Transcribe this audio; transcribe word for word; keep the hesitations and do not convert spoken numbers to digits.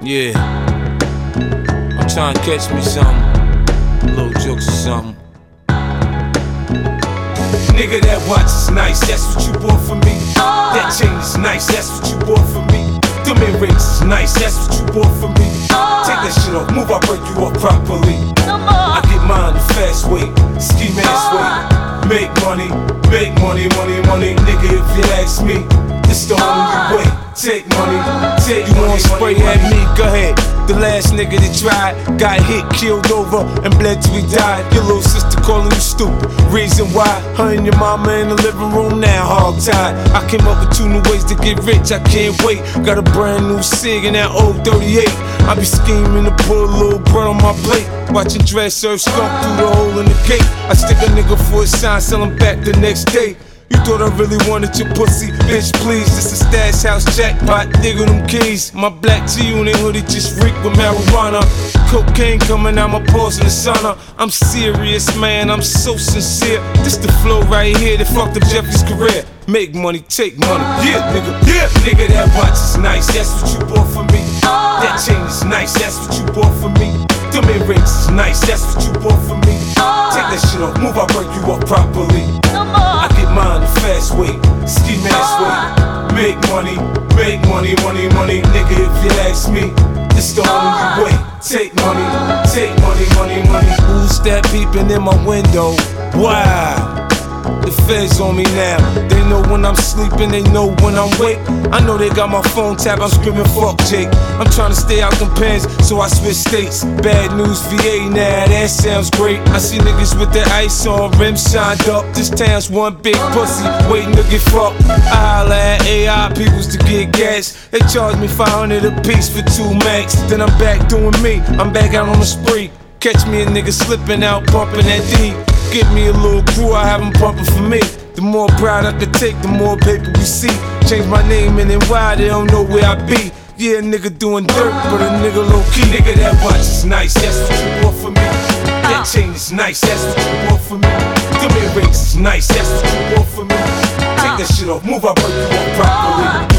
Yeah, I'm trying to catch me something, little jokes or something. Nigga, that watch is nice, that's what you bought for me. That chain is nice, that's what you bought for me. Them earrings is nice, that's what you bought for me. Take that shit off, move, I break you up properly. I get mine the fast way, ski mask way. Make money, make money, money, money. Nigga, if you ask me, it's the only way. Take money, take You money, wanna spray money, at money. me? Go ahead. The last nigga that tried got hit, killed over, and bled till he died. Your little sister calling you stupid. Reason why? Her and your mama in the living room now, hog tied. I came up with two new ways to get rich. I can't wait. Got a brand new Sig in that old thirty-eight. I be scheming to put a little bread on my plate. Watching Dress serve skunk through the hole in the gate. I stick a nigga for a sign, sell him back the next day. You thought I really wanted your pussy, bitch, please. This a stash house jackpot, nigga, them keys. My black G-Unit hoodie just reek with marijuana. Cocaine coming out my pores in the sauna. I'm serious, man, I'm so sincere. This the flow right here that fucked up Jeffrey's career. Make money, take money, yeah, nigga, yeah. Nigga, that watch is nice, that's what you bought for me. That chain is nice, that's what you bought for me. Them earrings is nice, that's what you bought for me. Take that shit off, move, I break you up properly. I get mine the fast way, ski mask way. Make money, make money, money, money. Nigga, if you ask me, it's the only way. Take money, take money, money, money. Who's that peeping in my window? Wow. The feds on me now. They know when I'm sleeping, they know when I'm awake. I know they got my phone tapped, I'm screaming fuck Jake. I'm trying to stay out them pens, so I switch states. Bad news V A now, that sounds great. I see niggas with their ice on, rims shined up. This town's one big pussy, waiting to get fucked. I holla at A I peoples to get gas. They charge me five hundred a piece for two max. Then I'm back doing me, I'm back out on the spree. Catch me a nigga slipping out, pumping that D. Give me a little crew, I have them pumping for me. The more pride I can take, the more paper we see. Change my name and then why they don't know where I be. Yeah, a nigga doing dirt, but a nigga low key. Nigga, that watch is nice, that's what you bought for me. That chain is nice, that's what you bought for me. Them earrings is nice, that's what you bought for me. Take that shit off, move, I break you up properly.